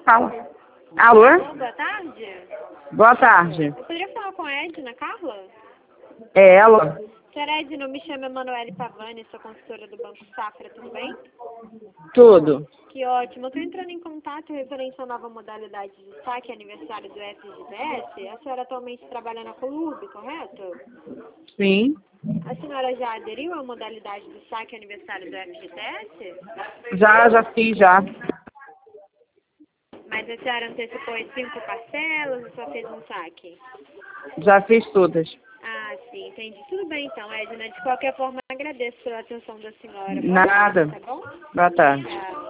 Fala. Alô? Alô, boa tarde. Boa tarde. Eu poderia falar com a Edna Carla? É ela? Senhora Edna, eu me chamo Emanuele Pavani, sou consultora do Banco Safra, tudo bem? Tudo. Que ótimo. Eu estou entrando em contato referente à nova modalidade de saque aniversário do FGTS. A senhora atualmente trabalha na Clube, correto? Sim. A senhora já aderiu à modalidade do saque aniversário do FGTS? Já fiz, já. Mas a senhora antecipou as 5 parcelas ou só fez um saque? Já fiz todas. Ah, sim, entendi. Tudo bem então, Edna. De qualquer forma, agradeço pela atenção da senhora. Boa Nada. tarde, tá bom? Boa tarde. Tchau.